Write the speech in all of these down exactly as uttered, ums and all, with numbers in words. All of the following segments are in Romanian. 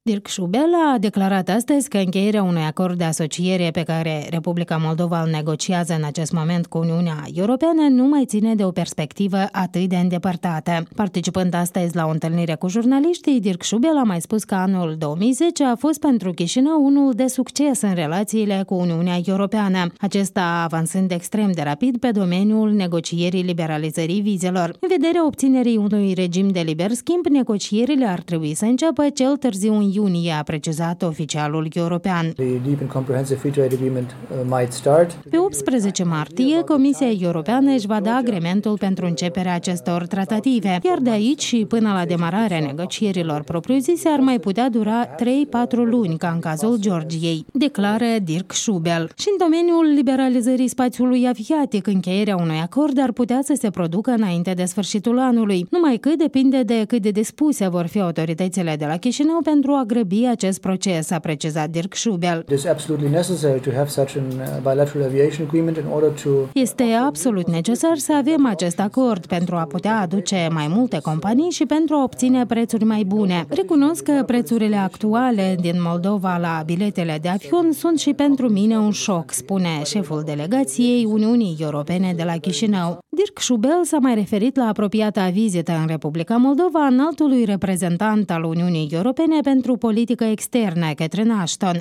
Dirk Schubel a declarat astăzi că încheierea unui acord de asociere pe care Republica Moldova îl negociază în acest moment cu Uniunea Europeană nu mai ține de o perspectivă atât de îndepărtată. Participând astăzi la o întâlnire cu jurnaliștii, Dirk Schubel a mai spus că anul două mii zece a fost pentru Chișinău unul de succes în relațiile cu Uniunea Europeană, acesta avansând extrem de rapid pe domeniul negocierii liberalizării vizelor. În vederea obținerii unui regim de liber schimb, negocierile ar trebui să înceapă cel târziu în iunie, a precizat oficialul european. Pe optsprezece martie, Comisia Europeană își va da agreementul pentru începerea acestor tratative, iar de aici și până la demararea negocierilor propriu-zise ar mai putea dura trei patru luni, ca în cazul Georgiei, declară Dirk Schubel. Și în domeniul liberalizării spațiului aviatic, încheierea unui acord ar putea să se producă înainte de sfârșitul anului, numai că depinde de cât de dispuse vor fi autoritățile de la Chișinău pentru a grăbi acest proces, a precizat Dirk Schubel. Este absolut necesar să avem acest acord pentru a putea aduce mai multe companii și pentru a obține prețuri mai bune. Recunosc că prețurile actuale din Moldova la biletele de avion sunt și pentru mine un șoc, spune șeful delegației Uniunii Europene de la Chișinău. Dirk Schubel s-a mai referit la apropiata vizită în Republica Moldova a înaltului reprezentant al Uniunii Europene pentru politică externă, Catherine Ashton.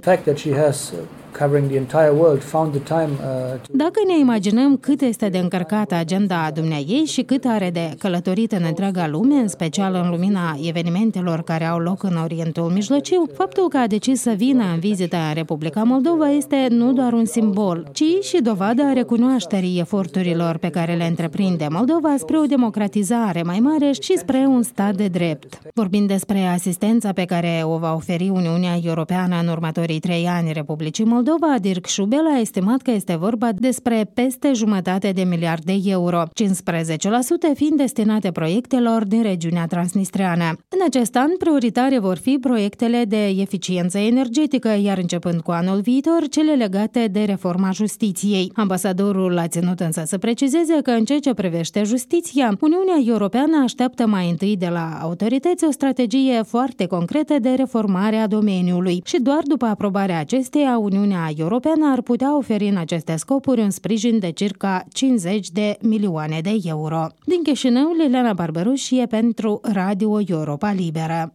Dacă ne imaginăm cât este de încărcată agenda dumneaei și cât are de călătorit în întreaga lume, în special în lumina evenimentelor care au loc în Orientul Mijlociu, faptul că a decis să vină în vizită în Republica Moldova este nu doar un simbol, ci și dovada recunoașterii eforturilor pe care le întreprinde Moldova spre o democratizare mai mare și spre un stat de drept. Vorbind despre asistența pe care o va oferi Uniunea Europeană în următorii trei ani Republicii Moldova, Dirk Schubel a estimat că este vorba despre peste jumătate de miliard de euro, cincisprezece la sută fiind destinate proiectelor din regiunea transnistreană. În acest an, prioritare vor fi proiectele de eficiență energetică, iar începând cu anul viitor, cele legate de reforma justiției. Ambasadorul a ținut însă să precizeze că în ceea ce privește justiția, Uniunea Europeană așteaptă mai întâi de la autorități o strategie foarte concretă de reformare a domeniului și doar după aprobarea acesteia, Uniunea Europeană ar putea oferi în aceste scopuri un sprijin de circa cincizeci de milioane de euro. Din Chișinău, Liliana Barberușie pentru Radio Europa Liberă.